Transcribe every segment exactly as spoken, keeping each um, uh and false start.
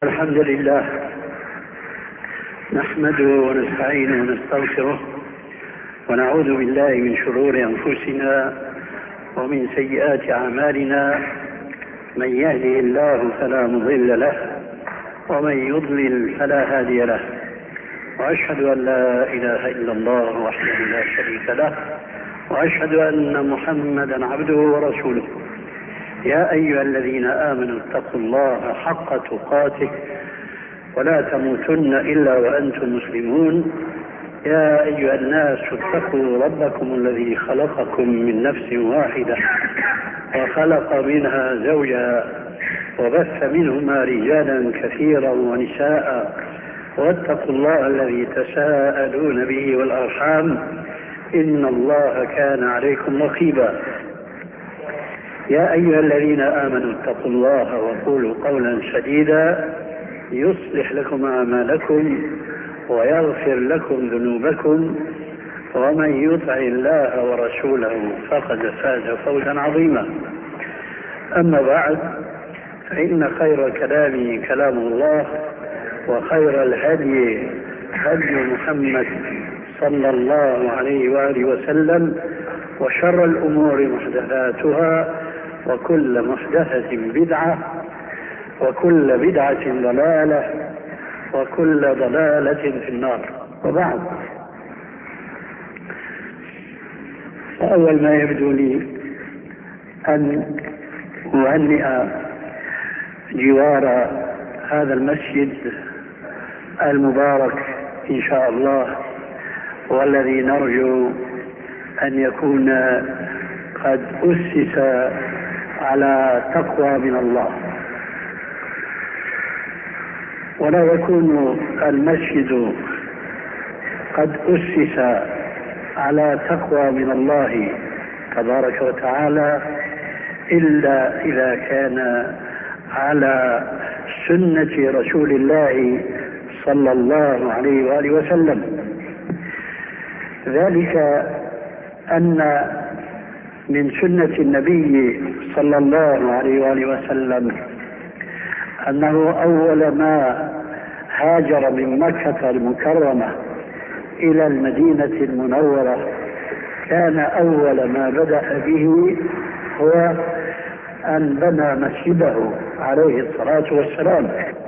الحمد لله نحمده ونستعينه ونستغفره ونعوذ بالله من شرور أنفسنا ومن سيئات أعمالنا. من يهده الله فلا مضل له ومن يضلل فلا هادي له، وأشهد أن لا إله إلا الله وحده لا شريك له، وأشهد أن محمدا عبده ورسوله. يا أيها الذين آمنوا اتقوا الله حق تقاته ولا تموتن إلا وأنتم مسلمون. يا أيها الناس اتقوا ربكم الذي خلقكم من نفس واحدة وخلق منها زوجها وبث منهما رجالا كثيرا ونساء، واتقوا الله الذي تساءلون به والأرحام إن الله كان عليكم رقيبا. يا أيها الذين آمنوا اتقوا الله وقولوا قولا سديدا يصلح لكم أعمالكم ويغفر لكم ذنوبكم، ومن يطع الله ورسوله فقد فاز فوزا عظيما. أما بعد، فإن خير الكلام كلام الله، وخير الهدي هدي محمد صلى الله عليه وآله وسلم، وشر الأمور محدثاتها، وكل محدثة بدعة، وكل بدعة ضلالة، وكل ضلالة في النار. وبعد، فأول ما يبدو لي أن أهنئ جوار هذا المسجد المبارك إن شاء الله، والذي نرجو أن يكون قد أسس على تقوى من الله، ولا يكون المسجد قد أسس على تقوى من الله تبارك وتعالى إلا إذا كان على سنة رسول الله صلى الله عليه وآله وسلم. ذلك أن من سنة النبي صلى الله عليه وآله وسلم أنه أول ما هاجر من مكة المكرمة إلى المدينة المنورة كان أول ما بدأ به هو أن بنى مسجده عليه الصلاة والسلام.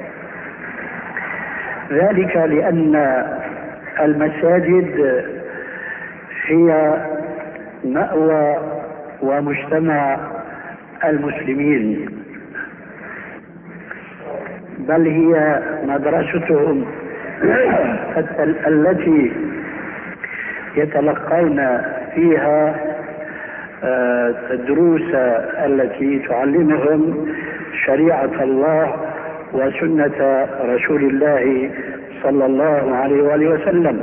ذلك لأن المساجد هي مأوى ومجتمع المسلمين، بل هي مدرستهم التي يتلقون فيها الدروس التي تعلمهم شريعة الله وسنة رسول الله صلى الله عليه وآله وسلم.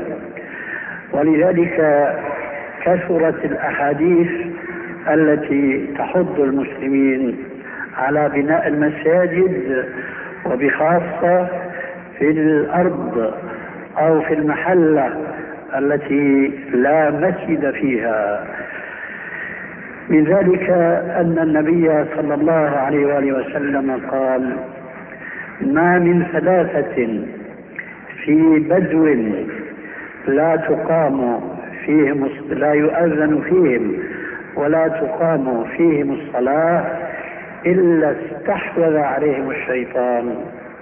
ولذلك كثرت الأحاديث التي تحض المسلمين على بناء المساجد، وبخاصة في الأرض أو في المحلة التي لا مسجد فيها. من ذلك أن النبي صلى الله عليه وآله وسلم قال: ما من ثلاثة في بدو لا تقام فيهم لا يؤذن فيهم ولا تقام فيهم الصلاة إلا استحوذ عليهم الشيطان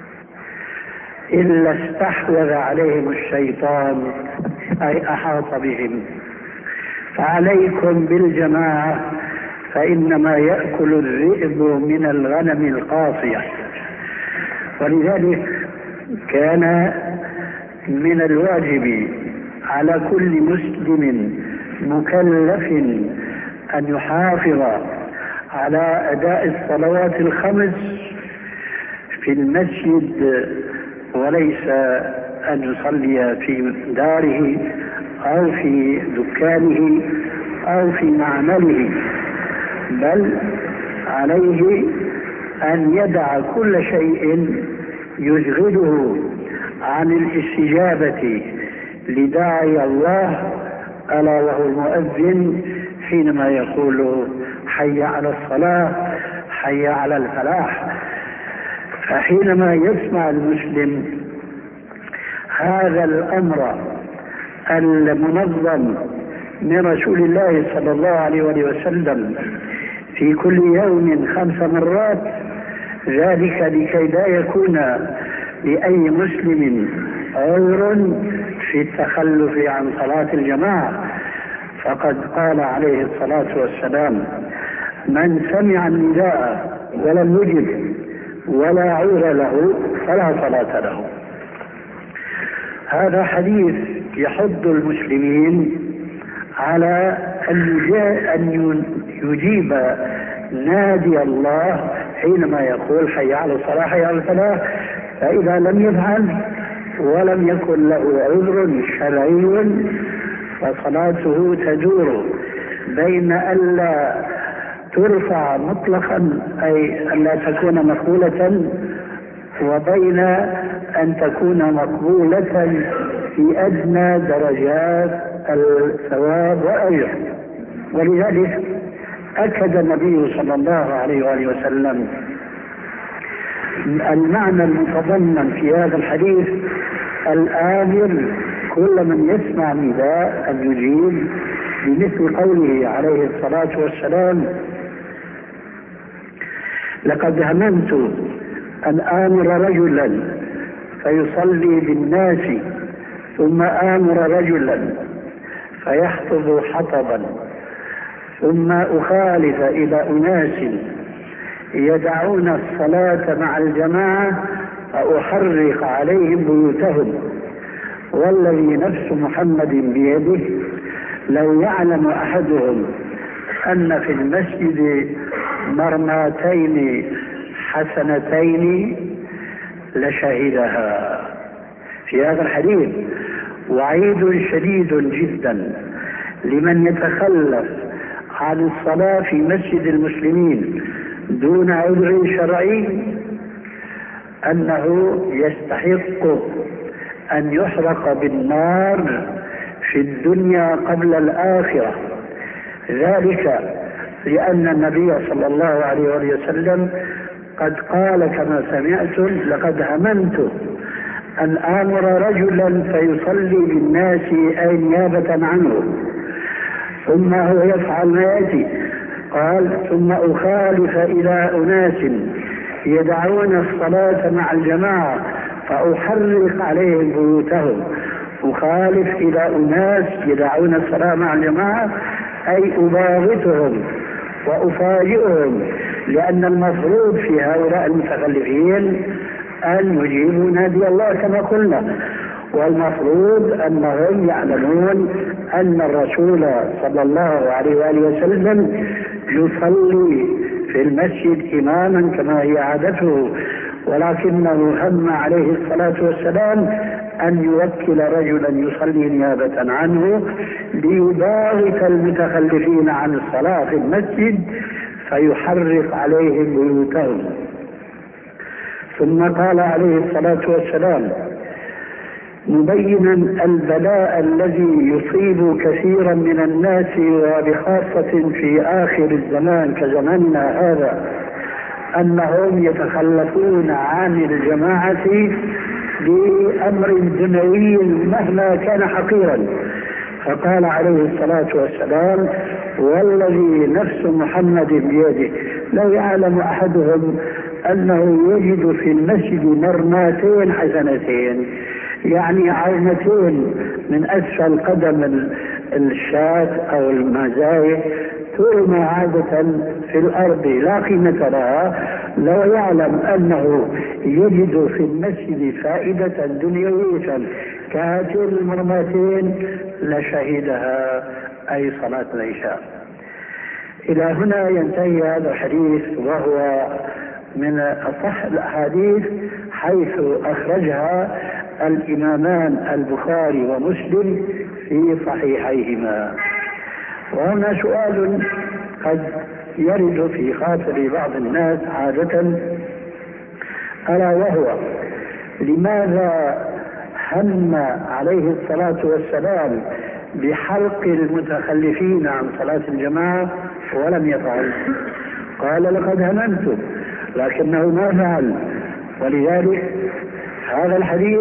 إلا استحوذ عليهم الشيطان أي أحاط بهم. فعليكم بالجماعة، فإنما يأكل الذئب من الغنم القاصية. ولذلك كان من الواجب على كل مسلم مكلف أن يحافظ على أداء الصلوات الخمس في المسجد، وليس أن يصلي في داره أو في دكانه أو في معمله، بل عليه أن يدع كل شيء يشغله عن الاستجابة لداعي الله، ألا وهو المؤذن، حينما يقول: حي على الصلاة، حي على الفلاح. فحينما يسمع المسلم هذا الأمر المنظم من رسول الله صلى الله عليه وسلم في كل يوم خمس مرات، ذلك لكي لا يكون لأي مسلم عذر في التخلف عن صلاة الجماعة. فقد قال عليه الصلاة والسلام: من سمع النداء ولم يجب ولا عذر له فلا صلاة له. هذا حديث يحض المسلمين على أن يجيب نادي الله حينما يقول حي على الصلاة حي على الفلاح، فإذا لم يفعل ولم يكن له عذر شرعي فصلاته تدور بين ألا ترفع مطلقا أي ألا تكون مقبولة، وبين أن تكون مقبولة في أدنى درجات الثواب والأجر. ولذلك أكد النبي صلى الله عليه وآله وسلم المعنى المتضمن في هذا الحديث الآمر كل من يسمع نداء أن يجيب، بمثل قوله عليه الصلاة والسلام: لقد هممت أن آمر رجلا فيصلي بالناس ثم آمر رجلا فيحفظ حطبا ثم أخالف إلى أناس يدعون الصلاة مع الجماعة فأحرق عليهم بيوتهم، والذي نفس محمد بيده لو يعلم أحدهم أن في المسجد مرماتين حسنتين لشهدها. في هذا الحديث وعيد شديد جدا لمن يتخلف عن الصلاة في مسجد المسلمين دون عذر شرعي، أنه يستحق أن يحرق بالنار في الدنيا قبل الآخرة. ذلك لأن النبي صلى الله عليه وسلم قد قال كما سمعتم: لقد هممت أن آمر رجلا فيصلي بالناس أي نيابة عنه، ثم هو يفعل ما يأتي، قال: ثم أخالف إلى أناس يدعون الصلاة مع الجماعة فأحرق عليهم بيوتهم. أخالف إلى أناس يدعون الصلاة مع الجماعة أي أباغتهم وأفاجئهم، لأن المفروض في هؤلاء المتخلفين أن يجيبوا نادي الله كما قلنا، والمفروض أنهم يعلمون أن الرسول صلى الله عليه وآله وسلم يصلي في المسجد إماما كما هي عادته، ولكنه هم عليه الصلاة والسلام أن يوكل رجلا يصلي نيابة عنه ليباغت المتخلفين عن الصلاة في المسجد فيحرق عليهم بيوتهم. ثم قال عليه الصلاة والسلام مبينا البلاء الذي يصيب كثيرا من الناس وبخاصة في آخر الزمان كزماننا هذا، أنهم يتخلفون عن الجماعة لأمر دنيوي مهما كان حقيرا. فقال عليه الصلاة والسلام: والذي نفس محمد بيده لو يعلم أحدهم أنه يجد في المسجد مرماتين حسنتين، يعني عظمتين من أسفل قدم الشاة أو المزايا ترمى عادة في الأرض لا قيمة لها، لو يعلم أنه يجد في المسجد فائدة دنيوية كهاتين المرماتين لشهدها، أي صلاة العشاء. إلى هنا ينتهي هذا الحديث، وهو من أصح الأحاديث حيث أخرجها الإمامان البخاري ومسلم في صحيحيهما. وهنا سؤال قد يرد في خاطر بعض الناس عادة، ألا وهو: لماذا هم عليه الصلاة والسلام بحرق المتخلفين عن صلاة الجماعة ولم يفعل؟ قال: لقد هممت، لكنه ما فعل. ولذلك هذا الحديث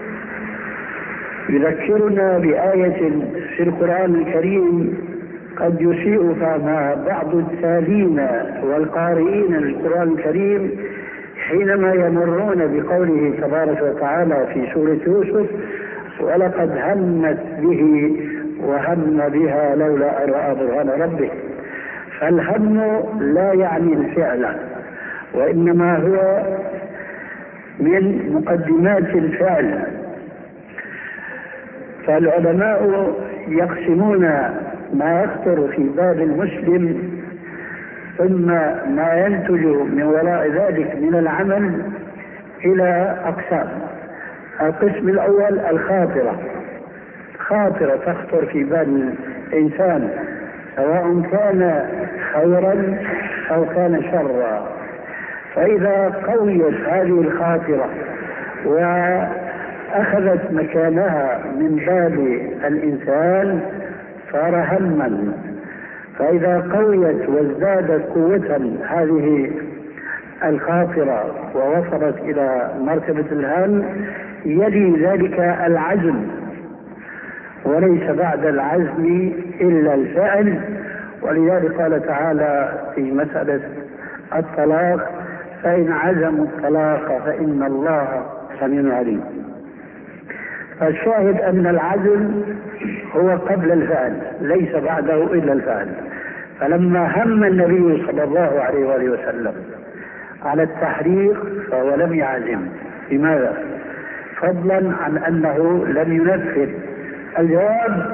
يذكرنا بآية في القرآن الكريم قد يسيء فهمها بعض التالين والقارئين للقرآن الكريم حينما يمرون بقوله تبارك وتعالى في سورة يوسف: ولقد همت به وهم بها لولا أن رأى برهان ربه. فالهم لا يعني الفعل، وإنما هو من مقدمات الفعل. فالعلماء يقسمون ما يخطر في بال المسلم ثم ما ينتج من وراء ذلك من العمل إلى أقسام. القسم الأول الخاطرة، خاطرة تخطر في بال الإنسان سواء كان خيرا أو كان شرا. فإذا قويت هذه الخاطرة وأخذت مكانها من بال الإنسان صار هما. فإذا قويت وازدادت قوة هذه الخاطرة ووصلت إلى مرتبة الهم يلي ذلك العزم، وليس بعد العزم إلا الفعل. ولذلك قال تعالى في مسألة الطلاق: فإن عزموا الطلاق فإن الله سميع عليم. فالشاهد أن العزم هو قبل الفعل ليس بعده إلا الفعل. فلما هم النبي صلى الله عليه وآله وسلم على التحريق فهو لم يعزم. لماذا؟ فضلا عن أنه لم ينفذ. الجواب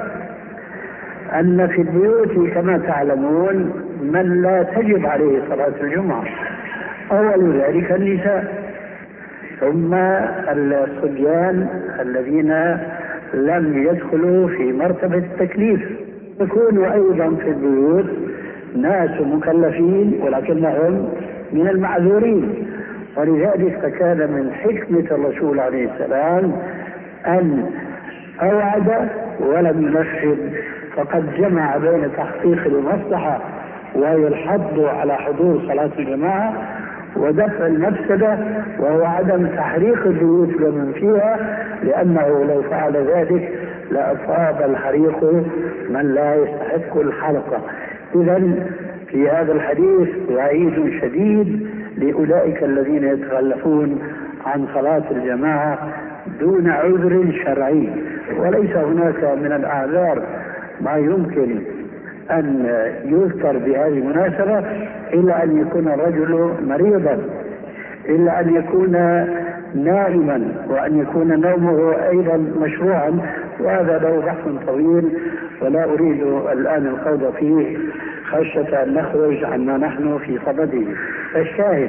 أن في البيوت كما تعلمون من لا تجب عليه صلاة الجمعة، أول ذلك النساء، ثم الصبيان الذين لم يدخلوا في مرتبة التكليف. يكون أيضا في البيوت ناس مكلفين ولكنهم من المعذورين. ولذلك فكان من حكمة الرسول عليه السلام أن أوعد ولم ينفذ، فقد جمع بين تحقيق المصلحة وهي الحض على حضور صلاة الجماعة ودفع المفسدة وهو عدم تحريق البيوت ومن فيها، لأنه لو فعل ذلك لأصاب الحريق من لا يستحق الحلقة. إذن في هذا الحديث وعيد شديد لأولئك الذين يتخلفون عن صلاة الجماعة دون عذر شرعي. وليس هناك من الأعذار ما يمكن أن يذكر بهذه المناسبة إلا أن يكون الرجل مريضا، إلا أن يكون نائما، وأن يكون نومه أيضا مشروعا، وهذا له بحث طويل ولا أريد الآن الخوض فيه خشية أن نخرج عما نحن في صدده. فالشاهد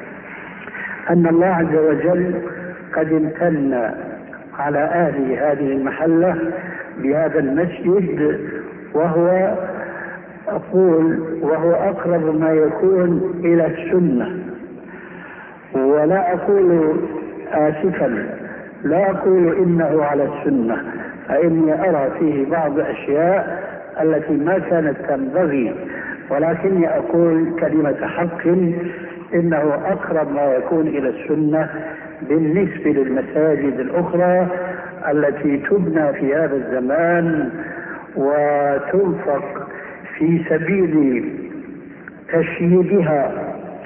أن الله عز وجل قد امتن على أهل هذه المحلة بهذا المسجد، وهو أقول وهو أقرب ما يكون إلى السنة. ولا أقول آسفا، لا أقول إنه على السنة، فإني أرى فيه بعض أشياء التي ما كانت تنبغي، ولكني أقول كلمة حق إنه أقرب ما يكون إلى السنة بالنسبة للمساجد الأخرى التي تبنى في هذا الزمان وتنفق في سبيل تشييدها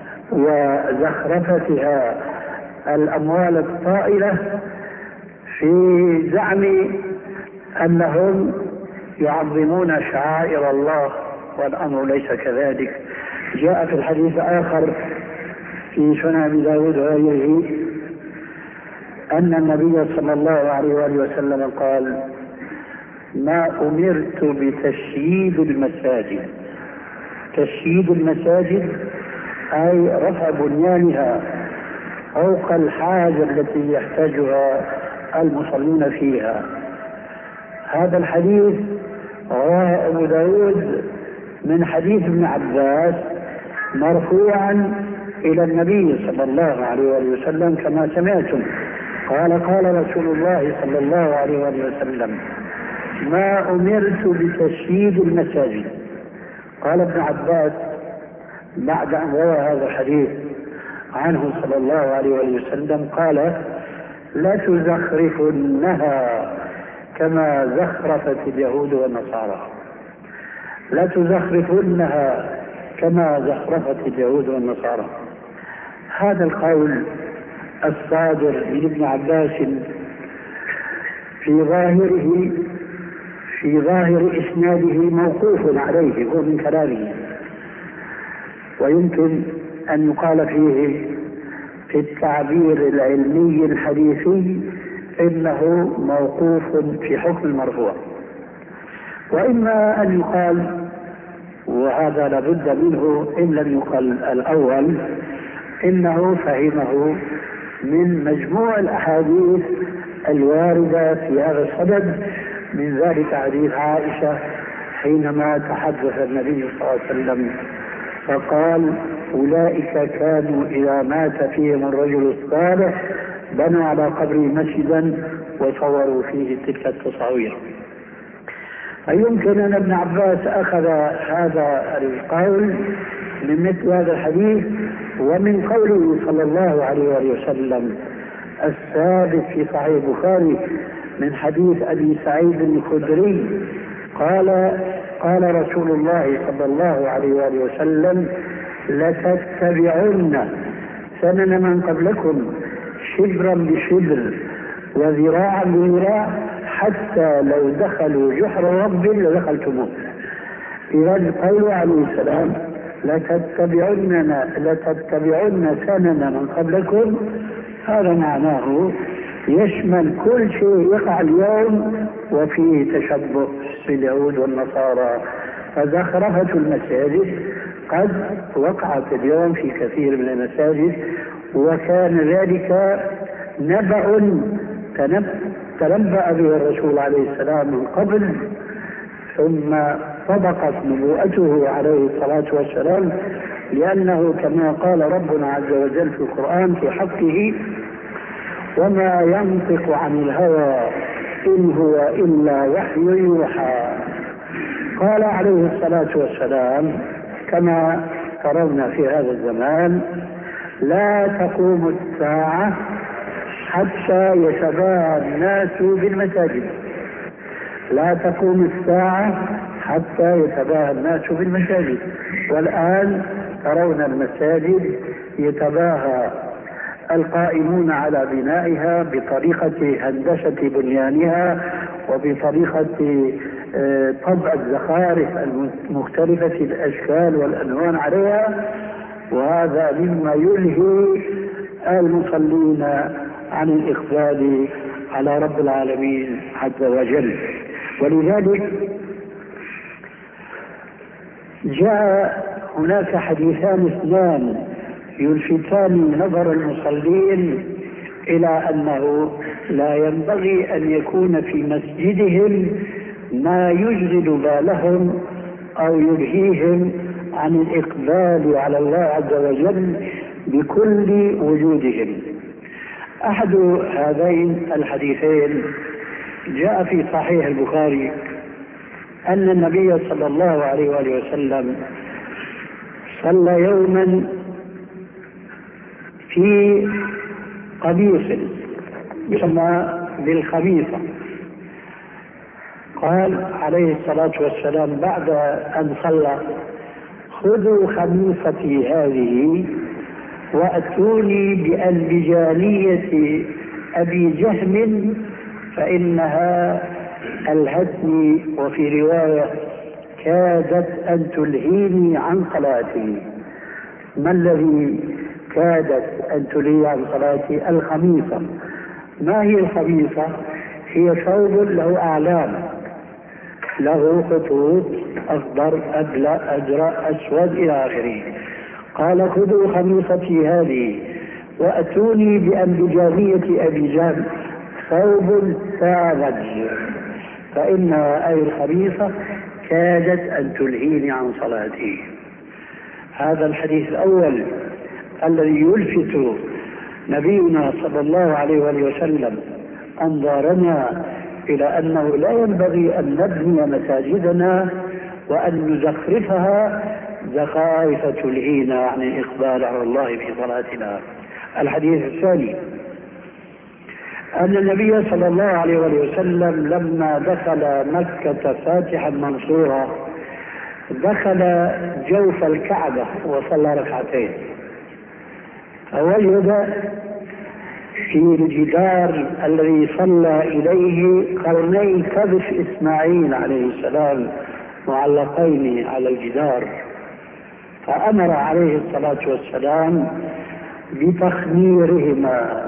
وزخرفتها الأموال الطائلة في زعم أنهم يعظمون شعائر الله، والأمر ليس كذلك. جاء في الحديث آخر في سنن أبي داود وغيره أن النبي صلى الله عليه وآله وسلم قال: ما أمرت بتشييد المساجد. تشييد المساجد أي رفع بنيانها فوق الحاجة التي يحتاجها المصلون فيها. هذا الحديث رواه أبو داود من حديث ابن عباس مرفوعا إلى النبي صلى الله عليه وسلم كما سمعتم. قال: قال رسول الله صلى الله عليه وسلم: ما أمرت بتشييد المساجد. قال ابن عباس بعد أن روى هذا الحديث: عنه صلى الله عليه وسلم قال: لا تزخرفنها كما زخرفت اليهود والنصارى، لا تزخرفنها كما زخرفت اليهود والنصارى. هذا القول الصادر من ابن عباس في ظاهره في ظاهر إسناده موقوف عليه، هو من كلامه، ويمكن أن يقال فيه في التعبير العلمي الحديثي إنه موقوف في حكم المرفوع، وإما أن يقال، وهذا لابد منه إن لم يقل الأول، إنه فهمه من مجموع الأحاديث الواردة في هذا الصدد، من ذلك حديث عائشة حينما تحدث النبي صلى الله عليه وسلم فقال: أولئك كانوا إذا مات فيهم الرجل الصالح بنوا على قبره مسجدا وصوروا فيه تلك التصاوير. فيمكن أن ابن عباس أخذ هذا القول من مثل هذا الحديث ومن قوله صلى الله عليه وسلم الثابت في صحيح البخاري من حديث أبي سعيد الخدري قال: قال رسول الله صلى الله عليه وسلم: لتتبعن سنن من قبلكم شبرا بشبر وذراعا بذراع حتى لو دخلوا جحر رب لدخلتموه. إذا قوله عليه السلام: لتتبعن لتتبعن سنن من قبلكم، هذا معناه يشمل كل شيء يقع اليوم وفيه تشبه باليهود والنصارى. فزخرفة المساجد قد وقعت اليوم في كثير من المساجد، وكان ذلك نبأ تنبأ به الرسول عليه السلام من قبل، ثم صدقت نبوءته عليه الصلاة والسلام، لأنه كما قال ربنا عز وجل في القرآن في حقه: وما ينطق عن الهوى إن هو إلا وحي يوحى. قال عليه الصلاة والسلام كما ترون في هذا الزمان: لا تقوم الساعة حتى يتباهى الناس بالمساجد، لا تقوم الساعة حتى يتباهى الناس بالمساجد. والآن ترون المساجد يتباهى القائمون على بنائها بطريقة هندسة بنيانها وبطريقة طبع الزخارف المختلفة الأشكال والألوان عليها، وهذا مما يلهي المصلين عن الإقبال على رب العالمين عز وجل. ولذلك جاء هناك حديثان اثنان يلفتان نظر المصلين إلى أنه لا ينبغي أن يكون في مسجدهم ما يشغل بالهم أو يلهيهم عن الإقبال على الله عز وجل بكل وجودهم. أحد هذين الحديثين جاء في صحيح البخاري أن النبي صلى الله عليه وآله وسلم صلى يوما في قميص يسمى بالخميصة. قال عليه الصلاة والسلام بعد أن صلى: خذوا خميصتي هذه وأتوني بألبجانية أبي جهم فإنها ألهتني، وفي رواية كادت أن تلهيني عن صلاتي. ما الذي كادت أن تلهي عن صلاتي؟ الخميصة. ما هي الخميصة؟ هي ثوب له أعلام، له خطوط أخضر أبلى أزرق أسود إلى آخره. قال: خذوا خميصتي هذه وأتوني بأنبجانية أبي جهم ثوب ساذج فإنها أي الخميصة كادت أن تلهيني عن صلاتي. هذا الحديث الأول الذي يلفت نبينا صلى الله عليه وسلم أنظارنا إلى أنه لا ينبغي أن نبني مساجدنا وأن نزخرفها زخارف تلهينا عن الإقبال على الله في صلاتنا. الحديث الثاني أن النبي صلى الله عليه وسلم لما دخل مكة فاتحا منصورا دخل جوف الكعبة وصلى ركعتين، فوجد في الجدار الذي صلى إليه قرني كبش إسماعيل عليه السلام معلقين على الجدار، فأمر عليه الصلاة والسلام بتخميرهما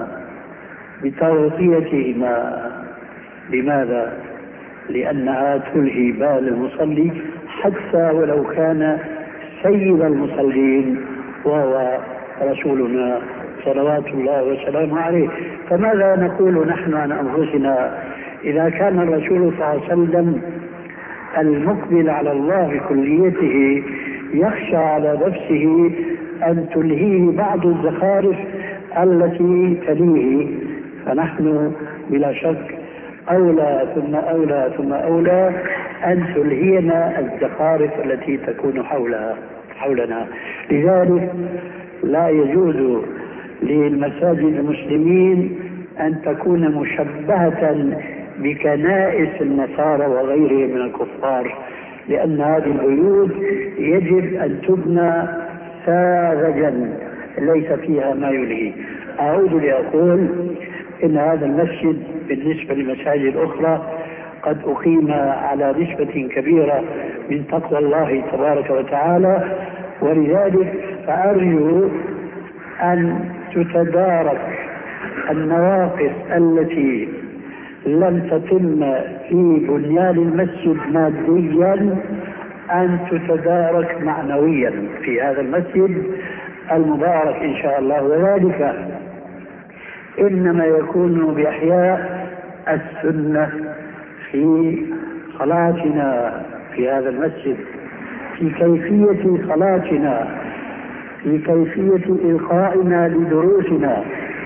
بتغطيتهما. لماذا؟ لأنها تلهي بال المصلي حتى ولو كان سيد المصلين وهو رسولنا صلوات الله وسلامه عليه. فماذا نقول نحن عن أنفسنا إذا كان الرسول صلى الله عليه وسلم المقبل على الله بكليته يخشى على نفسه أن تلهيه بعض الزخارف التي تليه، فنحن بلا شك أولى ثم أولى ثم أولى أن تلهينا الزخارف التي تكون حولها حولنا. لذلك لا يجوز للمساجد المسلمين أن تكون مشبهة بكنائس النصارى وغيرهم من الكفار، لأن هذه البيوت يجب أن تبنى ساذجا ليس فيها ما يلهي. أعود لأقول إن هذا المسجد بالنسبة للمساجد الأخرى قد أقيم على نسبة كبيرة من تقوى الله تبارك وتعالى، ولذلك فأرجو أن تتدارك النواقص التي لم تتم في بنيان المسجد ماديا أن تتدارك معنويا في هذا المسجد المبارك إن شاء الله، وذلك إنما يكون بإحياء السنة في صلاتنا في هذا المسجد، في كيفية صلاتنا، في كيفية إلقائنا لدروسنا.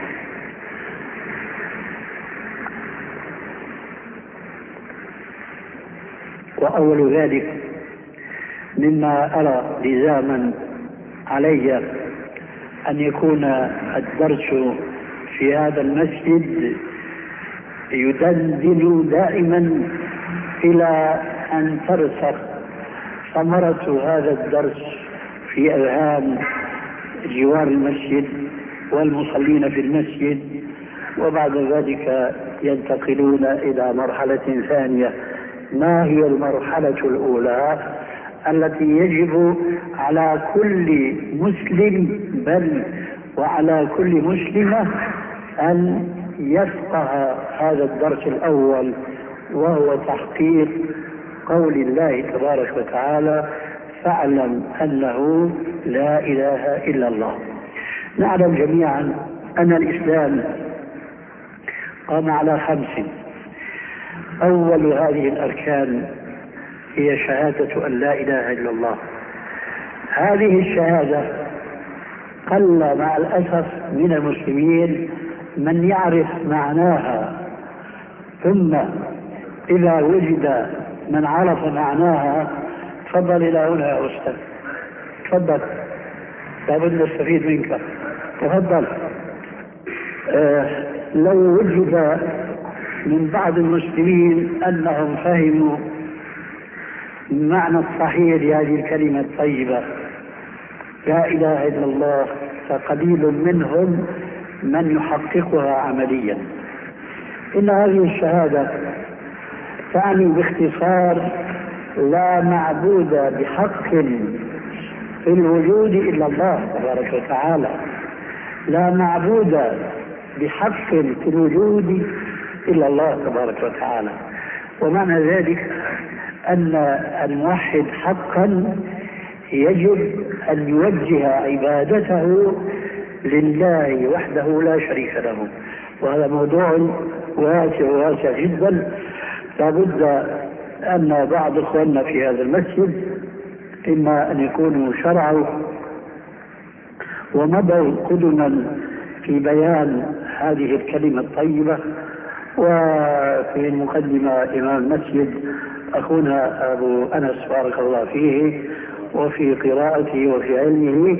وأول ذلك مما أرى لزاما علي أن يكون الدرس في هذا المسجد يدندن دائما إلى أن ترسخ ثمرة هذا الدرس في أذهان جوار المسجد والمصلين في المسجد، وبعد ذلك ينتقلون إلى مرحلة ثانية. ما هي المرحلة الأولى التي يجب على كل مسلم بل وعلى كل مسلمة أن يفقه هذا الدرس الأول، وهو تحقيق قول الله تبارك وتعالى: فاعلم أنه لا إله إلا الله. نعلم جميعا أن الإسلام قام على خمس. أول هذه الأركان هي شهادة أن لا إله إلا الله. هذه الشهادة قل مع الأسف من المسلمين من يعرف معناها، ثم إذا وجد من عرف معناها تفضل إلى هنا يا أستاذ، تفضل، لابد نستفيد منك، تفضل. آه لو وجد من بعض المسلمين أنهم فهموا معنى الصحيح لهذه الكلمة الطيبة لا إله إلا الله، فقليل منهم من يحققها عمليا. إن هذه الشهادة تعني باختصار: لا معبود بحق في الوجود إلا الله تبارك وتعالى، لا معبود بحق في الوجود إلا الله تبارك وتعالى. ومعنى ذلك أن الموحد حقا يجب أن يوجه عبادته لله وحده لا شريك له، وهذا موضوع واسع واسع جدا. لابد أن بعض إخواننا في هذا المسجد إما أن يكونوا شرعوا ومضوا قدما في بيان هذه الكلمة الطيبة. وفي المقدمة إمام المسجد أخونا أبو أنس بارك الله فيه، وفي قراءته وفي علمه.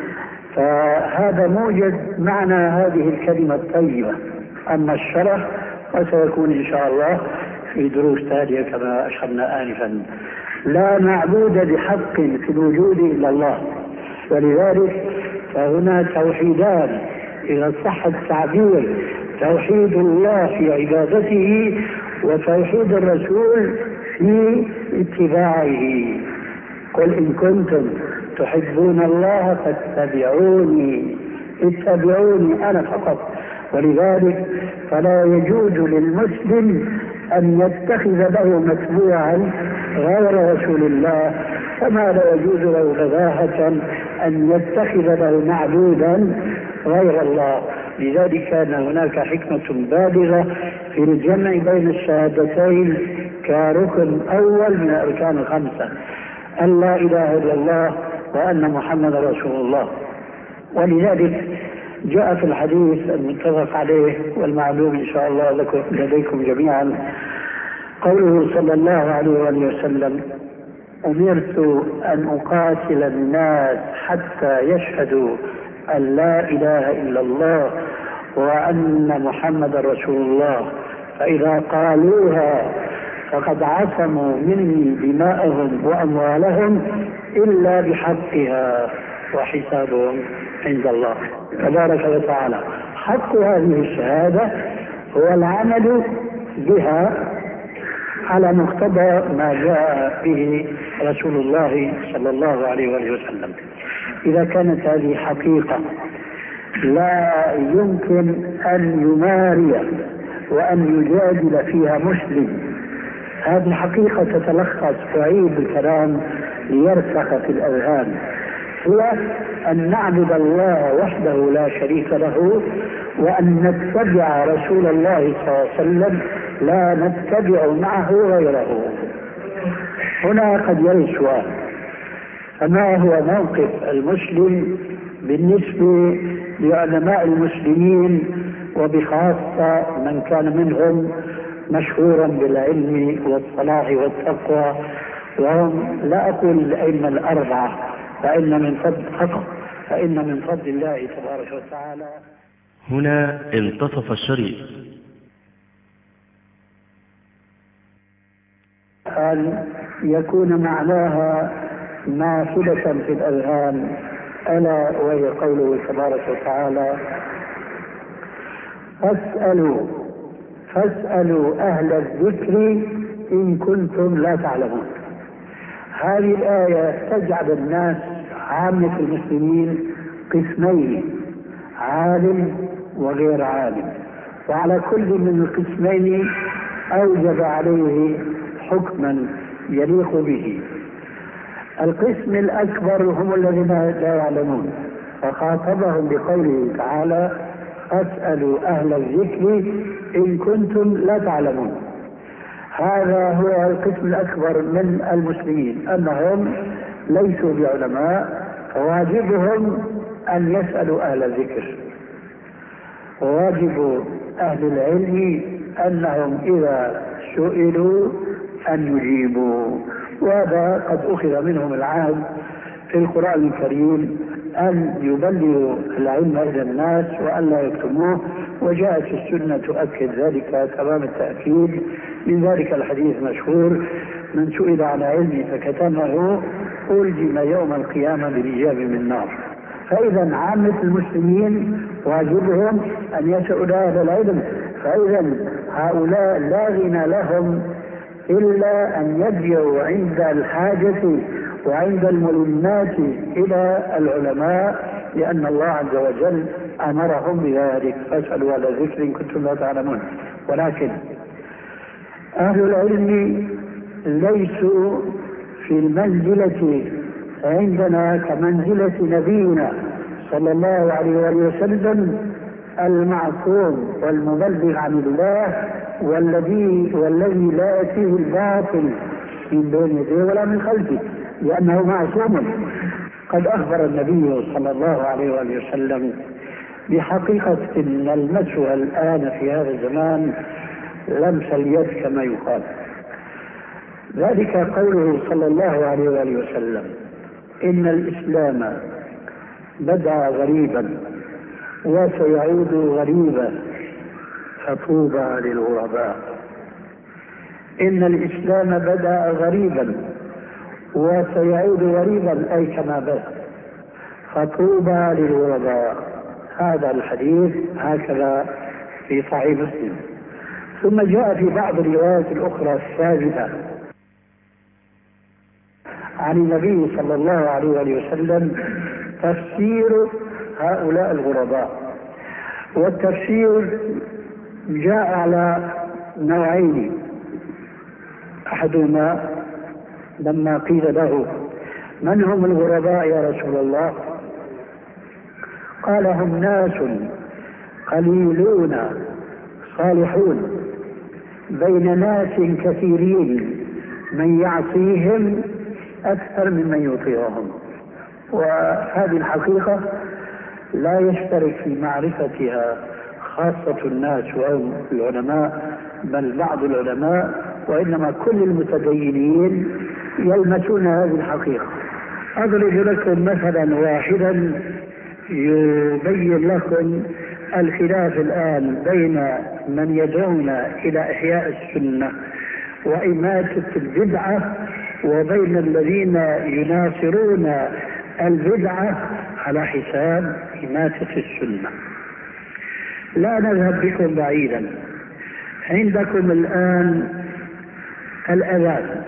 فهذا موجد معنى هذه الكلمة الطيبة. أما الشرف فسيكون إن شاء الله في دروس تالية كما أشرنا آنفا. لا معبود بحق في الوجود إلا الله، ولذلك فهنا توحيدان إذا صح التعبير: توحيد الله في عبادته وتوحيد الرسول في اتباعه. قل إن كنتم تحبون الله فاتبعوني، اتبعوني أنا فقط. ولذلك فلا يجوز للمسلم أن يتخذ له متبوعا غير رسول الله، كما لا يجوز له بداهة أن يتخذ له معبودا غير الله. لذلك كان هناك حكمة بالغة في الجمع بين الشهادتين كركن أول من الأركان الخمسة: أن لا إله إلا الله وأن محمد رسول الله. ولذلك جاء في الحديث المتفق عليه والمعلوم إن شاء الله لكم لديكم جميعا قوله صلى الله عليه وسلم: أمرت أن أقاتل الناس حتى يشهدوا أن لا إله إلا الله وأن محمد رسول الله، فإذا قالوها فقد عصموا مني دماءهم وأموالهم إلا بحقها وحسابهم عند الله تبارك وتعالى. حق هذه الشهادة هو العمل بها على مقتضى ما جاء به رسول الله صلى الله عليه وسلم. إذا كانت هذه حقيقة لا يمكن أن يماري وأن يجادل فيها مسلم، هذه الحقيقة تتلخص وعيد الكلام ليرسخ في الأذهان، هي أن نعبد الله وحده لا شريك له، وأن نتبع رسول الله صلى الله عليه وسلم لا نتبع معه غيره. هنا قد يرد سؤال: فما هو موقف المسلم بالنسبة لعلماء المسلمين وبخاصة من كان منهم مشهورا بالعلم والصلاح والتقوى، وهم لا أقول الأئمة الأربعة فإن من فضل فقط فإن من فضل الله تبارك وتعالى. هنا انتصف الشريط. أن يكون معناها نافذة في الأذهان، ألا وهي قوله تبارك وتعالى: فاسألوا فاسألوا أهل الذكر إن كنتم لا تعلمون. هذه الآية تجعل الناس عامة المسلمين قسمين: عالم وغير عالم، وعلى كل من القسمين أوجب عليه حكما يليق به. القسم الأكبر هم الذين لا يعلمون، فخاطبهم بقوله تعالى: فاسألوا أهل الذكر إن كنتم لا تعلمون. هذا هو القسم الأكبر من المسلمين، أنهم ليسوا بعلماء، فواجبهم أن يسألوا أهل الذكر، وواجب أهل العلم أنهم إذا سئلوا أن يجيبوا. وهذا قد أخذ منهم العهد في القرآن الكريم أن يبلغوا العلم إلى الناس وأن لا يكتموه، وجاءت السنة تؤكد ذلك تمام التأكيد. من ذلك الحديث مشهور: من سئل عن علم فكتمه ألزم يوم القيامة بلجام من نار. فإذا عامة المسلمين واجبهم أن يسألوا أهل العلم، فإذا هؤلاء لا غنى لهم إلا أن يرجعوا عند الحاجة وعند الملمات إلى العلماء، لأن الله عز وجل أمرهم بذلك: فاسألوا أهل الذكر إن كنتم لا تعلمون. ولكن أهل العلم ليسوا في المنزلة عندنا كمنزلة نبينا صلى الله عليه وسلم المعصوم والمبلغ عن الله، والذي والذي لا يأتيه الباطل من بين يديه ولا من خلفه، لأنه معصوم. قد أخبر النبي صلى الله عليه وسلم بحقيقة أن نلمسها الآن في هذا الزمان لمس اليد كما يقال. ذلك قوله صلى الله عليه وسلم: إن الإسلام بدأ غريبا وسيعود غريبا فطوبى للغرباء. إن الإسلام بدأ غريبا وسيعود غريبا أي كما بدأ فطوبى للغرباء. هذا الحديث هكذا في صحيح مسلم. ثم جاء في بعض الروايات الأخرى الثابتة عن النبي صلى الله عليه وسلم تفسير هؤلاء الغرباء، والتفسير جاء على نوعين. أحدهما لما قيل له من هم الغرباء يا رسول الله؟ قال هم ناس قليلون صالحون بين ناس كثيرين من يعصيهم أكثر ممن يطيعهم. وهذه الحقيقة لا يشترك في معرفتها خاصة الناس أو العلماء، بل بعض العلماء، وإنما كل المتدينين يلمسون هذه الحقيقة. أضرب لكم مثلا واحدا يبين لكم الخلاف الآن بين من يدعون إلى إحياء السنة وإماتة البدعة وبين الذين يناصرون البدعة على حساب إماتة السنة. لا نذهب بكم بعيدا. عندكم الآن الأذان،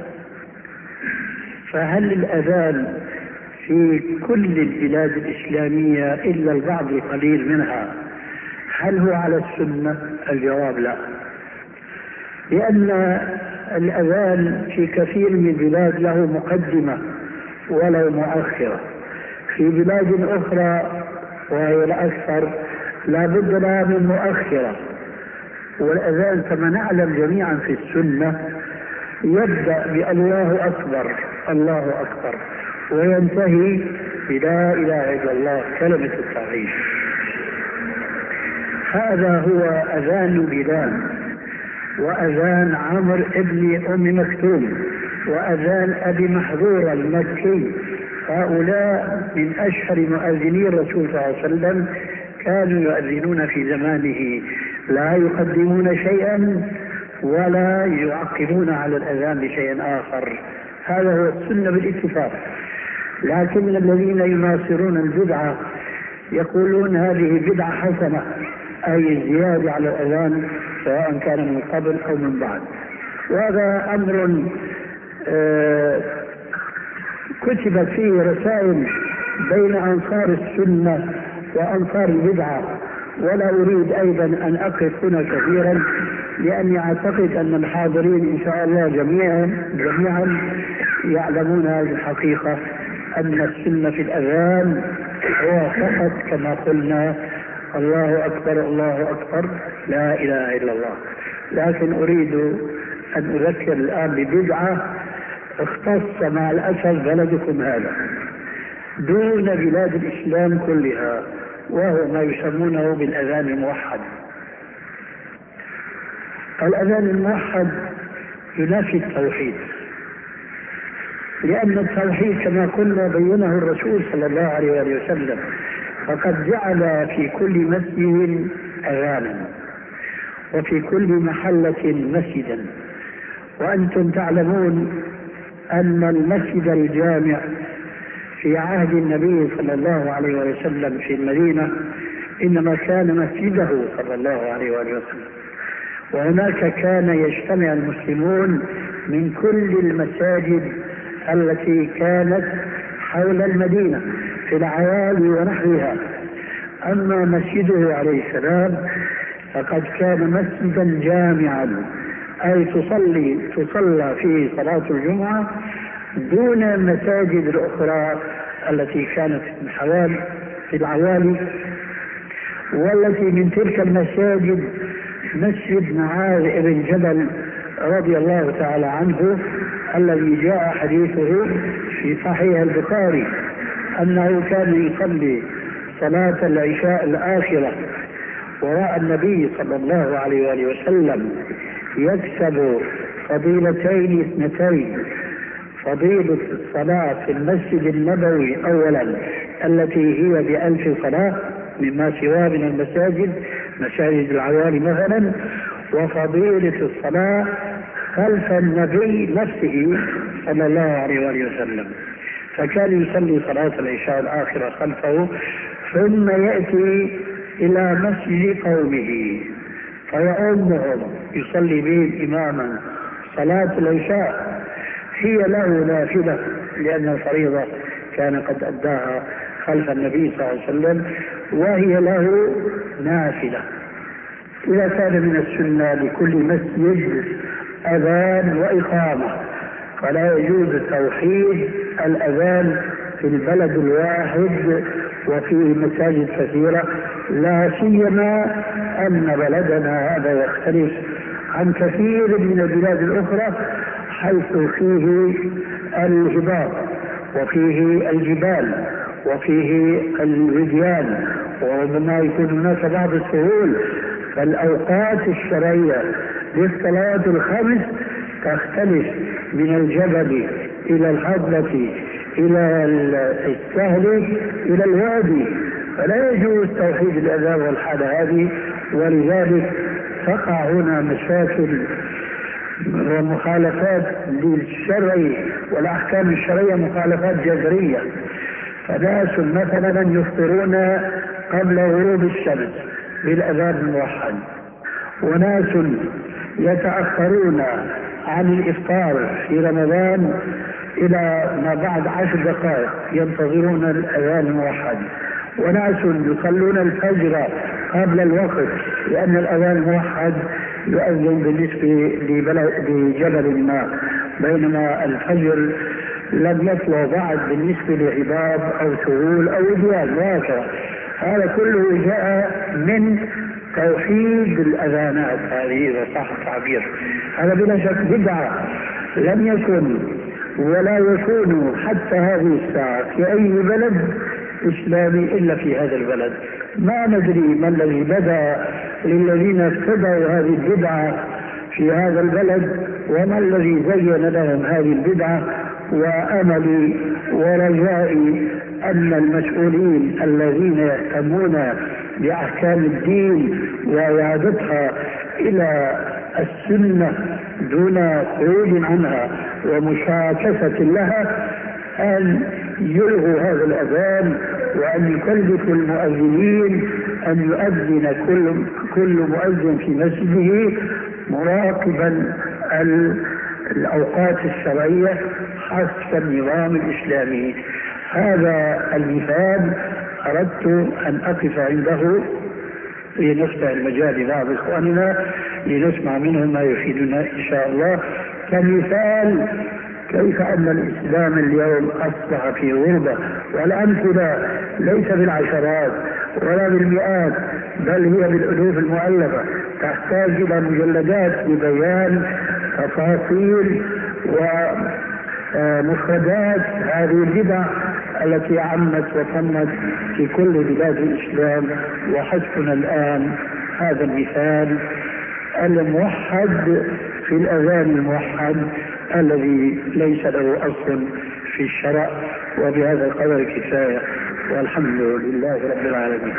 فهل الأذان في كل البلاد الإسلامية إلا البعض القليل منها هل هو على السنة؟ الجواب لا، لأن الأذان في كثير من البلاد له مقدمة ولو مؤخرة، في بلاد أخرى وهي الأكثر لا بد لها من مؤخرة. والأذان كما نعلم جميعا في السنة يبدأ بالله أكبر الله أكبر وينتهي بلا إله إلا الله كلمة التوحيد. هذا هو أذان بلال وأذان عمرو ابن أم مكتوم وأذان أبي محذور المكي. هؤلاء من أشهر مؤذني الرسول صلى الله عليه وسلم، كانوا يؤذنون في زمانه لا يقدمون شيئا ولا يعقبون على الأذان بشيء آخر. هذا هو السنة بالاتفاق. لكن الذين يناصرون البدعة يقولون هذه بدعة حسنة، أي زيادة على الأذان سواء كان من قبل أو من بعد. وهذا أمر آه كتبت فيه رسائل بين أنصار السنة وأنصار البدعة، ولا أريد أيضا أن أقف هنا كثيرا لأني أعتقد أن الحاضرين إن شاء الله جميعا جميعا يعلمون هذه الحقيقة، أن السنة في الأذان هو فقط كما قلنا الله أكبر الله أكبر لا إله إلا الله. لكن أريد أن أذكر الآن ببدعة اختص مع الأسف بلدكم هذا دون بلاد الإسلام كلها، وهو ما يسمونه بالأذان الموحد. الأذان الموحد ينافي التوحيد، لأن التوحيد كما قلنا بينه الرسول صلى الله عليه وسلم، فقد جعل في كل مسجد أذانا وفي كل محلة مسجدا. وأنتم تعلمون أن المسجد الجامع في عهد النبي صلى الله عليه وسلم في المدينة إنما كان مسجده صلى الله عليه وسلم، وهناك كان يجتمع المسلمون من كل المساجد التي كانت حول المدينة في العوالي ونحوها. أما مسجده عليه السلام فقد كان مسجدا جامعا، أي تصلي تصلى فيه صلاة الجمعة دون المساجد الأخرى التي كانت في الحوالي في العوالي. والتي من تلك المساجد مسجد معاذ بن جبل رضي الله تعالى عنه الذي جاء حديثه في صحيح البخاري أنه كان يصلي صلاة العشاء الآخرة ورأى النبي صلى الله عليه وسلم يكسب فضيلتين اثنتين، فضيلة الصلاة في المسجد النبوي أولا التي هي بألف صلاة مما سواه من المساجد، مساجد العوالي مثلا، وفضيلة الصلاة خلف النبي نفسه صلى الله عليه وآله وسلم، فكان يصلي صلاة العشاء الآخرة خلفه ثم يأتي إلى مسجد قومه فيؤمهم يصلي بهم إماما صلاة العشاء هي له نافلة لأن الفريضة كان قد أداها خلف النبي صلى الله عليه وسلم وهي له نافلة. إذا كان من السنة لكل مسجد أذان وإقامة فلا يجوز توحيد الأذان في البلد الواحد وفي مساجد كثيرة، لا سيما أن بلدنا هذا يختلف عن كثير من البلاد الأخرى حيث فيه الهضاب وفيه الجبال وفيه الوديان وربما يكون هناك بعض السهول، فالأوقات الشرعية للصلاة الخمس تختلف من الجبل إلى الهضبة إلى السهل إلى الوادي، فلا يجوز توحيد الأذان والحالة هذه، ولذلك تقع هنا مشاكل ومخالفات للشرع والأحكام الشرعية، مخالفات جذرية. فناس مثلا يفطرون قبل غروب الشمس بالأذان الموحد، وناس يتأخرون عن الإفطار في رمضان إلى ما بعد عشر دقائق ينتظرون الأذان الموحد، وناس يصلون الفجر قبل الوقت لأن الأذان الموحد يؤذن بالنسبة لجبل ما، بينما الفجر لم يطلع بعد بالنسبة لعباد أو سهول أو وديان وهكذا. هذا كله جاء من توحيد الأذانات هذه إذا صح التعبير. هذا بلا شك بدعة لم يكن ولا يكون حتى هذه الساعة في أي بلد إسلامي إلا في هذا البلد. ما ندري ما الذي بدأ للذين اتبعوا هذه البدعة في هذا البلد وما الذي زين لهم هذه البدعة، وأملي ورجائي أن المسؤولين الذين يهتمون بأحكام الدين وإعادتها إلى السنة دون خروج عنها ومشاكسة لها أن يلغوا هذا الأذان، وأن يكلفوا المؤذنين أن يؤذن كل, كل مؤذن في مسجده مراقبا الأوقات الشرعية حسب النظام الإسلامي. هذا المثال أردت أن أقف عنده لنفتح المجال لبعض إخواننا لنسمع منهم ما يفيدنا إن شاء الله، كمثال كيف أن الإسلام اليوم أصبح في غربة، والأمثلة ليس بالعشرات ولا بالمئات بل هي بالألوف المؤلفة، تحتاج إلى مجلدات لبيان تفاصيل ومفردات هذه البدع التي عمت وتمت في كل بلاد الإسلام. وحسبنا الآن هذا المثال الموحد في الأذان الموحد الذي ليس له أصل في الشرع. وبهذا القدر كفاية، والحمد لله رب العالمين.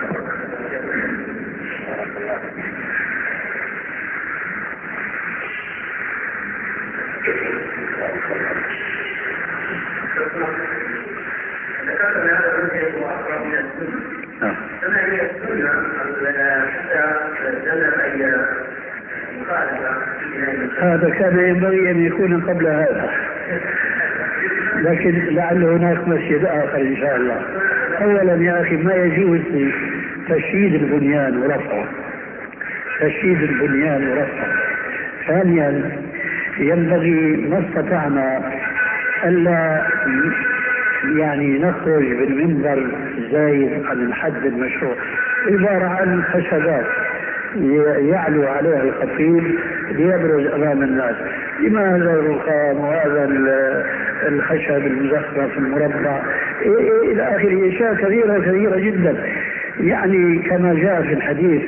ذكرت ان هذا الرجل هو اقرب من السنه، فما هي السنه حتى تجنب اي مخالفه؟ هذا كان ينبغي ان يكون قبل هذا، لكن لعل هناك مسجد اخر ان شاء الله. اولا يا اخي ما يجوز تشييد البنيان ورفعه، تشييد البنيان ورفعه. ثانيا ينبغي ما استطعنا الا يعني نخرج بالمنبر زايد عن الحد المشروع، عبارة عن خشبات يعلو عليها الخطيب ليبرز أمام الناس. لما هذا الرخام وهذا الخشب المزخرف المربع إلى آخره، أشياء كثيرة كثيرة جدا. يعني كما جاء في الحديث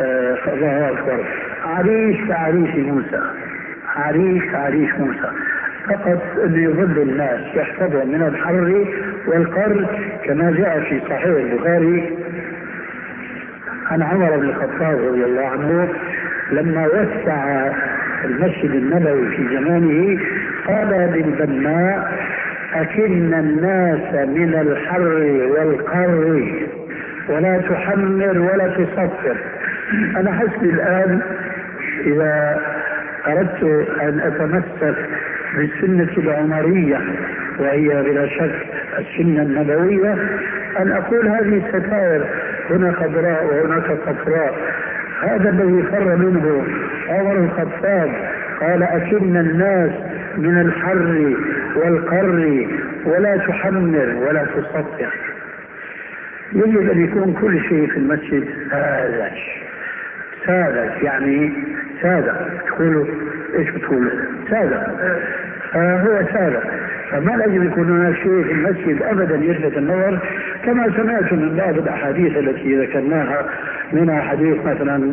الله أكبر، عريش كعريش موسى، عريش كعريش موسى. فقط أن يظل الناس يحفظهم من الحر والقر، كما جاء في صحيح البخاري عن عمر بن الخطاب رضي الله عنه لما وسع المسجد النبوي في زمانه قال للبناء: أكن الناس من الحر والقر ولا تحمر ولا تصفر. أنا حسبي الآن إذا أردت أن أتمسك بالسنة العمرية وهي بلا شك السنة النبوية أن أقول هذه ستائر هنا خضراء وهناك صفراء. هذا الذي فر منه عمر الخطاب، قال: أكن الناس من الحر والقر ولا تحمر ولا تصفر. يجب أن يكون كل شيء في المسجد هذا سادة، يعني سادة. تقولوا إيش بتقولوا؟ سادة. فهو سادة، فما لازم يكون هناك شيء في المسجد أبدا يلفت النظر، كما سمعت من بعض الأحاديث التي ذكرناها، منها حديث مثلا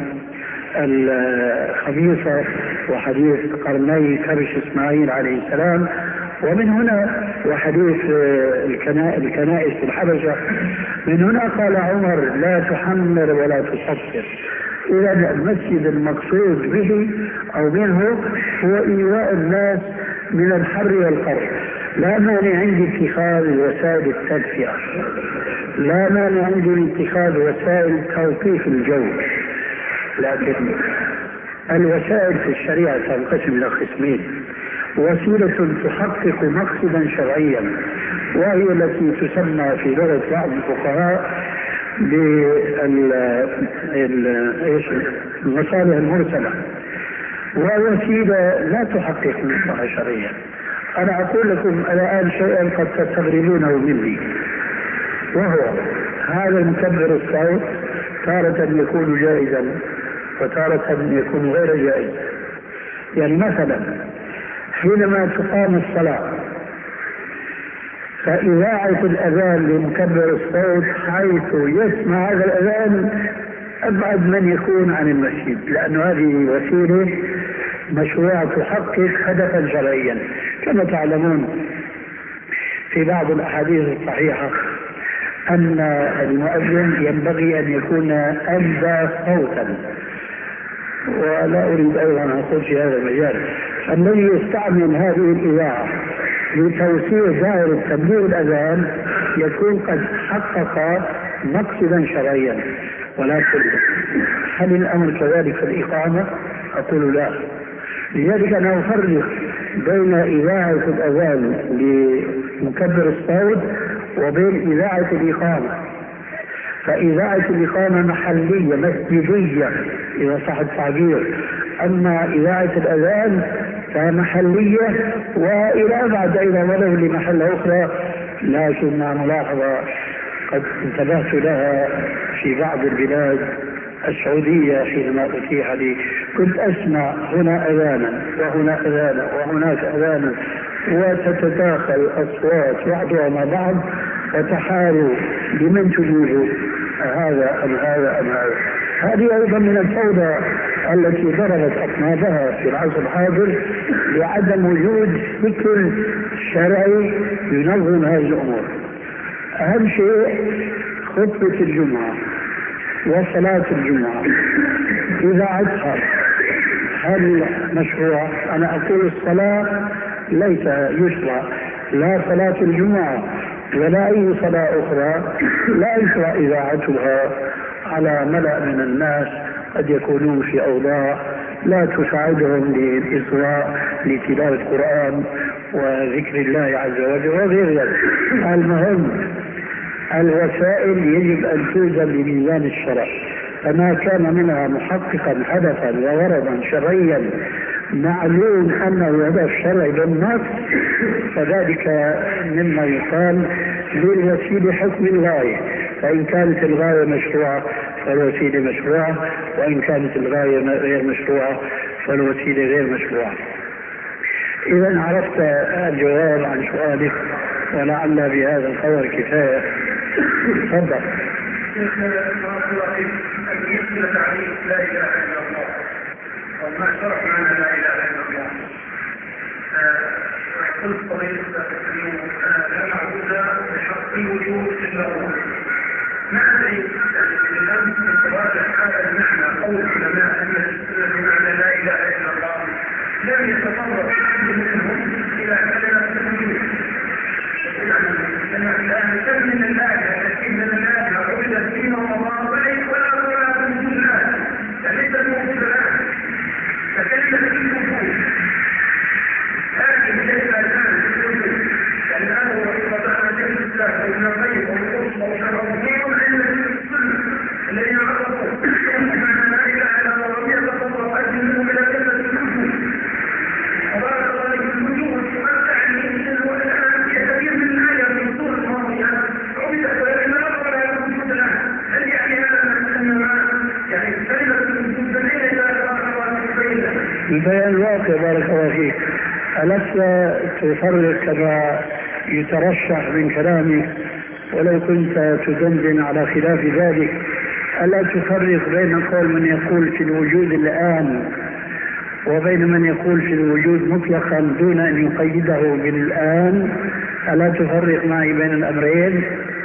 الخميصة وحديث قرني كبش إسماعيل عليه السلام، ومن هنا وحديث الكنائس في الحبشة. من هنا قال عمر: لا تحمر ولا تصفر. إذا المسجد المقصود به أو منه هو إيواء الناس من الحر والقر. لا مانع عندي اتخاذ وسائل التدفئة، لا مانع عندي من اتخاذ وسائل توقيف الجو، لكن الوسائل في الشريعة تنقسم إلى قسمين: وسيلة تحقق مقصدا شرعيا، وهي التي تسمى في لغة بعض الفقهاء بالمصالح المرسلة، ووسيلة لا تحقق مصلحة شرعية. أنا أقول لكم الآن شيئا قد تستغربونه مني، وهو هذا المكبر الصوت تارة يكون جائزا وتارة يكون غير جائز. يعني مثلا حينما تقام الصلاة فإذاعة الأذان لمكبر الصوت حيث يسمع هذا الأذان أبعد من يكون عن المسجد، لأن هذه وسيلة مشروعة تحقق هدفا شرعيا. كما تعلمون في بعض الأحاديث الصحيحة أن المؤذن ينبغي أن يكون أندى صوتا، ولا أريد أيضا أن أقول في هذا المجال الذي يستعمل هذه الإذاعة لتوسيع دائرة تبليغ الأذان يكون قد حقق مقصدا شرعيا. ولكن هل الأمر كذلك في الإقامة؟ أقول لا. لذلك أنا أفرق بين إذاعة الأذان لمكبر الصوت وبين إذاعة الإقامة. فإذاعة الإقامة محلية مسجدية إذا صح التعبير، أما إذاعة الأذان فمحلية وإلى أبعد أيضا ولو لمحل أخرى، لكن مع ملاحظة قد انتبهت لها في بعض البلاد السعودية حينما أتيح لي، كنت أسمع هنا أذانا وهنا أذانا وهناك أذانا، وتتداخل أصوات بعضها مع بعض وتحاروا لمن تجيب هذا أم هذا أم هذا. هذه أيضا من الفوضى التي ضربت أطنابها في العصر الحاضر لعدم وجود فكر شرعي ينظم هذه الأمور. أهم شيء خطبة الجمعة وصلاة الجمعة إذاعتها هل مشروع؟ أنا أقول الصلاة ليس يشرع، لا صلاة الجمعة ولا أي صلاة أخرى لا يشرع إذاعتها على ملأ من الناس قد يكونون في أوضاع لا تساعدهم للإصغاء لتلاوة القرآن وذكر الله عز وجل وغير ذلك. المهم الوسائل يجب أن توزن بميزان الشرع، فما كان منها محققا هدفا وغرضا شرعيا معلوم أنه هدف شرعي بالنص فذلك مما يقال للوسيلة حكم الغاية، فإن كانت الغاية مشروعة فالوسيلة مشروعة، وإن كانت الغاية غير مشروعة فالوسيلة غير مشروعة. إذا عرفت الجواب عن سؤالك ولعل بهذا الخبر كفاية. تفضل. بالنسبة تعريف لا إله إلا الله وما شرح معنى لا إله إلا الله، قول العلماء أن السنة بمعنى لا إله إلا الله لم يتطرق أحد منهم إلى كلمة الوجود. يعني الآن كم من الآية كثير من الآية عبدت فيها الله ولا ولا من دون الله فليس الموجود الآن فكلمة الوجود هذه ليس الآن الآن هو إطلاق شيخ الإسلام وابن القيم والقرطبي وشرعهم علم السنة الذين عرفوا أن لا إله إلا الله لم يتطرق أحد منهم إلى كلمة الوجود. وبارك الله في الوجود وتعني أنه الآن كثير من الآية في الصور الماضية عبدت ولكن لا ولا الوجود الآن. هل يعني هذا أن يعني كلمة الوجود بين الله وبين البيان الواقع بارك الله فيك. ألست تفرق كما يترشح من كلامك ولو كنت تدندن على خلاف ذلك؟ ألا تفرق بين قول من يقول في الوجود الآن وبين من يقول في الوجود مطلقا دون أن يقيده بالآن؟ ألا تفرق معي بين الأمرين؟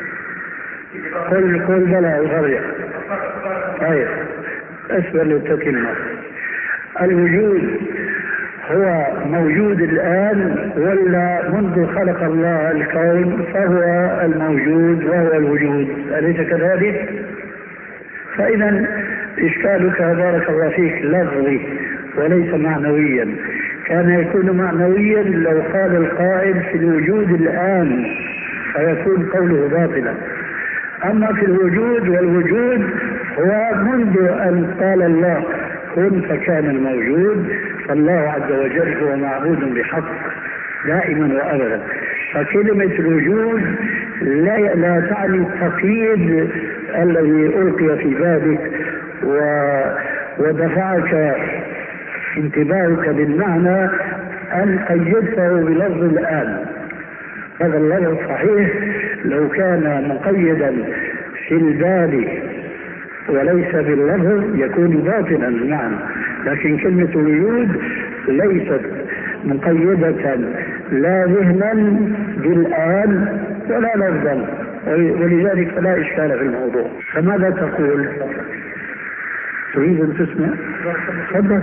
قل قل بلى أفرق. طيب أسفل للتتمة. الوجود هو موجود الآن ولا منذ خلق الله الكون فهو الموجود وهو الوجود؟ أليس كذلك؟ فإذا إشكالك بارك الله فيك لفظي وليس معنويا. كان يكون معنويا لو قال القائل في الوجود الآن فيكون قوله باطلا. أما في الوجود والوجود هو منذ أن قال الله كن فكان الموجود، فالله عز وجل هو معبود بحق دائما وأبدا. فكلمة الوجود لا, لا تعني التقييد الذي ألقي في بالك و... ودفعك انتباهك بالمعنى أن قيدته بلفظ الآن. هذا اللفظ صحيح لو كان مقيدا في البال وليس باللفظ يكون باطلا المعنى، لكن كلمة الوجود ليست مقيدة لا ذهنا بالآن ولا لفظا، ولذلك فلا إشكال في الموضوع. فماذا تقول؟ تريد أن تسمع؟ تفضل.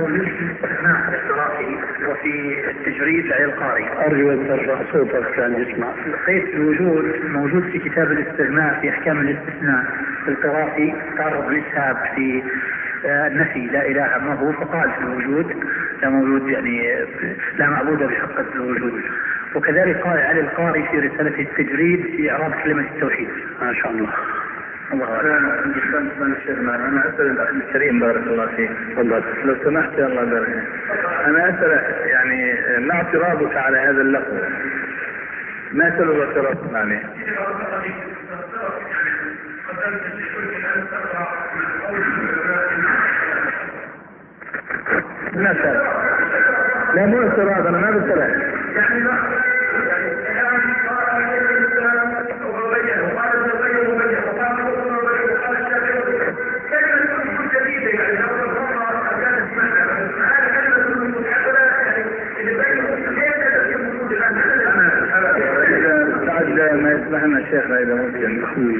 وفي التجريد القارئ. أرجو أن ترفع صوتك كان يسمع. قيد الوجود موجود في كتاب الاستغناء في أحكام الاستثناء في القراءة، تعرض للشاب في النفي لا إله ما هو، فقال في الوجود لا موجود يعني لا معبود بحق الوجود. وكذلك قال علي القاري في رسالة التجريد في إعراب كلمة التوحيد. ما شاء الله. الله أكبر. أنا أسأل الأخ الكريم بارك الله فيك، لو سمحت يا الله بارك، أنا أسأل يعني ما اعتراضك على هذا اللفظ؟ ما سبب اعتراضك يعني؟ مثلا لا مو اعتراض، أنا ما بسألك يعني ما يسمحنا الشيخنا إذا ممكن.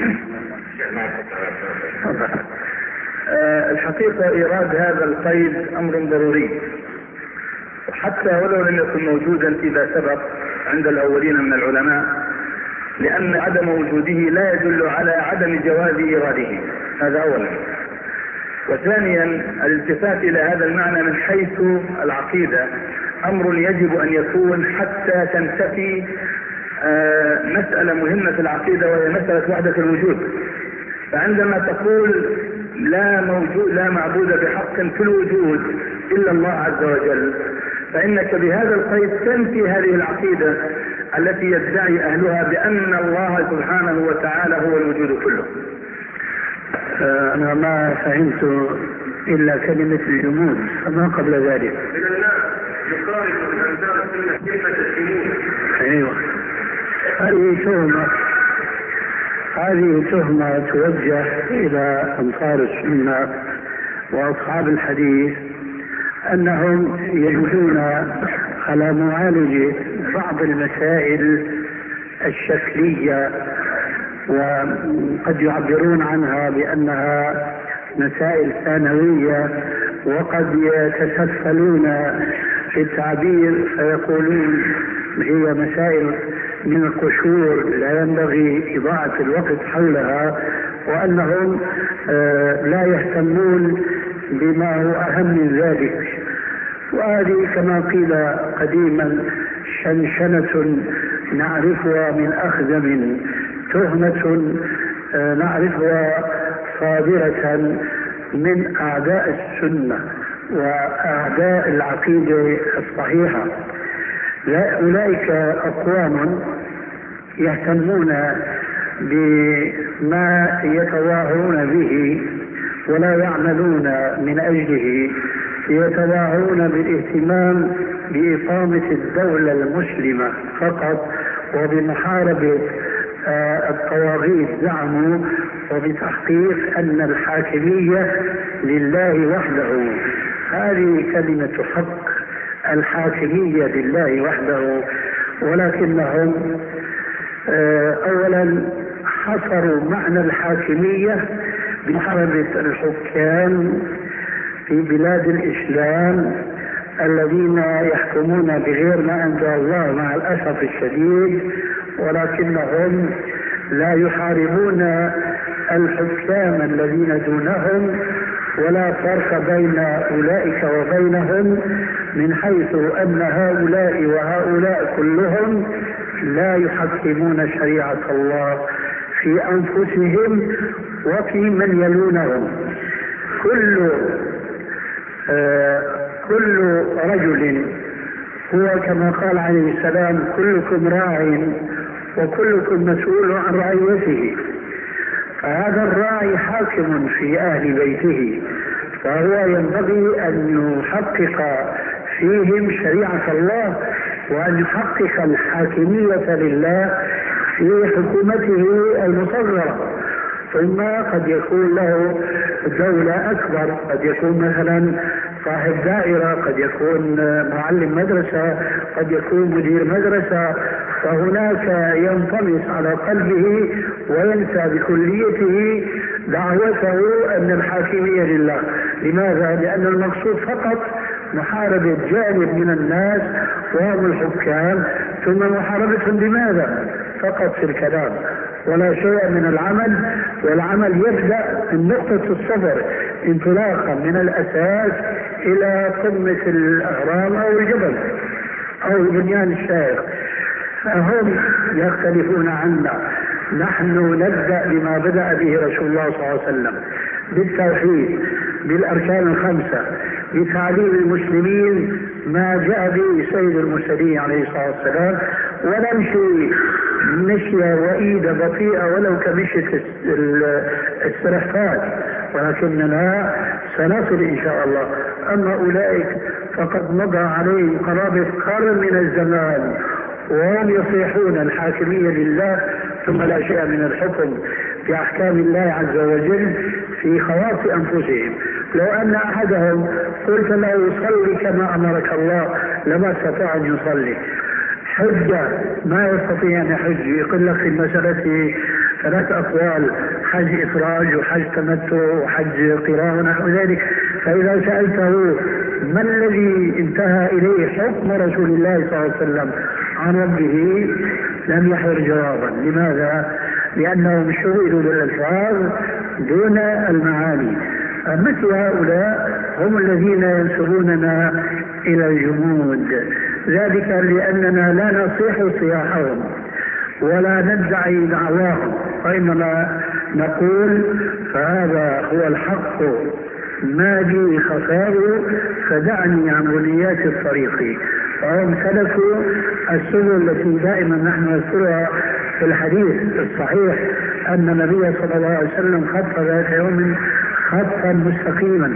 الحقيقة إيراد هذا القيد أمر ضروري، حتى ولو لم يكن موجودا إذا سبق عند الأولين من العلماء، لأن عدم وجوده لا يدل على عدم جواز إيراده، هذا أولا. وثانيا الالتفات إلى هذا المعنى من حيث العقيدة أمر يجب أن يكون حتى تنتفي آه مسألة مهمة في العقيدة، وهي مسألة وحدة الوجود. فعندما تقول لا موجود لا معبود بحق في الوجود إلا الله عز وجل، فإنك بهذا القيد تنفي هذه العقيدة التي يدعي أهلها بأن الله سبحانه وتعالى هو الوجود كله. آه أنا ما فهمت إلا كلمة الجمود، فما قبل ذلك. من الناس يقارن الأنزال السنة كيف تسلمون. أيوة، هذه تهمة هذه تهمة توجه إلى أنصار السنة وأصحاب الحديث أنهم يجدون على معالجة بعض المسائل الشكلية، وقد يعبرون عنها بأنها مسائل ثانوية، وقد يتسفلون في التعبير فيقولون هي مسائل من القشور لا ينبغي إضاعة الوقت حولها، وأنهم لا يهتمون بما هو أهم من ذلك. وهذه كما قيل قديما شنشنة نعرفها من أخدم، تهمة نعرفها صادرة من أعداء السنة وأعداء العقيدة الصحيحة. أولئك أقوام يهتمون بما يتواهون به ولا يعملون من أجله، يتواهون بالاهتمام بإقامة الدولة المسلمة فقط وبمحاربة الطواغيت زعموا، وبتحقيق أن الحاكمية لله وحده. هذه كلمة حق، الحاكمية لله وحده، ولكنهم أولا حصروا معنى الحاكمية بمحاربة الحكام في بلاد الإسلام الذين يحكمون بغير ما أنزل الله مع الأسف الشديد، ولكنهم لا يحاربون الحكام الذين دونهم، ولا فرق بين أولئك وبينهم، من حيث أن هؤلاء وهؤلاء كلهم لا يحكمون شريعة الله في أنفسهم وفي من يلونهم. كل آه كل رجل هو كما قال عليه السلام كلكم راع وكلكم مسؤول عن رعيته، فهذا الراعي حاكم في أهل بيته، فهو ينبغي أن يحقق فيهم شريعة الله وأن يحقق الحاكمية لله في حكومته المصغرة. ثم قد يكون له دولة أكبر، قد يكون مثلا صاحب دائرة، قد يكون معلم مدرسة، قد يكون مدير مدرسة، فهناك ينطمس على قلبه وينسى بكليته دعوته أن الحاكمية لله. لماذا؟ لأن المقصود فقط محاربة جانب من الناس وهم الحكام، ثم محاربتهم بماذا؟ فقط في الكلام ولا شيء من العمل، والعمل يبدأ من نقطة الصفر انطلاقا من الأساس إلى قمة الأهرام أو الجبل أو البنيان الشاهق. فهم يختلفون عنا، نحن نبدأ بما بدأ به رسول الله صلى الله عليه وسلم، بالتوحيد، بالأركان الخمسة، بتعليم المسلمين ما جاء به سيد المرسلين عليه الصلاة والسلام، ونمشي مشية وإيدة بطيئة ولو كمشية السرحفات، ولكننا سنصل إن شاء الله. أما أولئك فقد مضى عليهم قرابة قرن من الزمان وهم يصيحون الحاكمية لله ثم لا شيء من الحكم بأحكام الله عز وجل في خواص أنفسهم. لو أن أحدهم قلت له صلي كما أمرك الله لما استطاع أن يصلي، حجة ما يستطيع أن يحج، يقول لك في المسألة ثلاث أقوال: حج إفراج وحج تمتع وحج قران ونحو ذلك. فإذا سألته ما الذي انتهى إليه حكم رسول الله صلى الله عليه وسلم عن ربه لم يحضر جوابا. لماذا؟ لأنهم شغلوا بالألفاظ دون المعاني. مثل هؤلاء هم الذين ينسبوننا إلى الجمود، ذلك لأننا لا نصيح صياحهم ولا ندعي دعواهم، وإنما نقول فهذا هو الحق ما بي خفاه فدعني عن غنيات الطريق. فهم سلكوا السبل التي دائما نحن نذكرها في الحديث الصحيح أن النبي صلى الله عليه وسلم خط ذات يوم خطا مستقيما،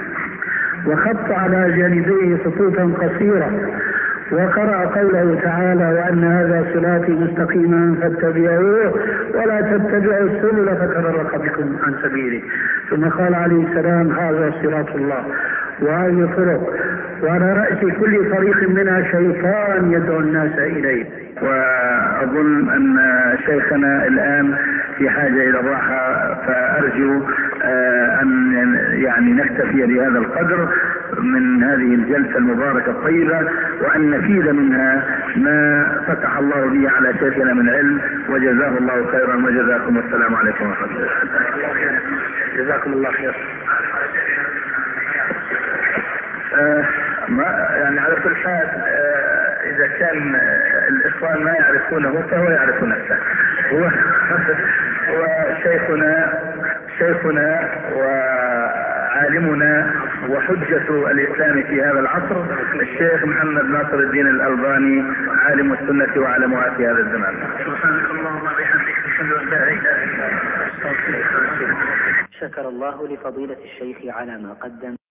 وخط على جانبيه خطوطا قصيرة، وقرأ قوله تعالى: وأن هذا صراطي مستقيما فاتبعوه ولا تتبعوا السبل فتفرق بكم عن سبيله. ثم قال عليه السلام: هذا صراط الله وهذه طرق، وعلى رأس كل طريق منها شيطان يدعو الناس إليه. وأظن أن شيخنا الآن في حاجة إلى الراحة، فأرجو أن يعني نكتفي بهذا القدر من هذه الجلسة المباركة الطيبة، وأن نفيد منها ما فتح الله به على شيخنا من علم، وجزاه الله خيرا وجزاكم. والسلام عليكم ورحمة الله. جزاكم الله خير. آه ما يعني على كل حال آه إذا كان آه الإخوان ما يعرفونه فهو يعرف نفسه. هو وشيخنا شيخنا وعالمنا وحجة الإسلام في هذا العصر الشيخ محمد ناصر الدين الألباني، عالم السنة وعلمها في هذا الزمان. سبحانك اللهم وبحمدك أشهد أن لا إله إلا أنت. شكر الله لفضيلة الشيخ على ما قدم.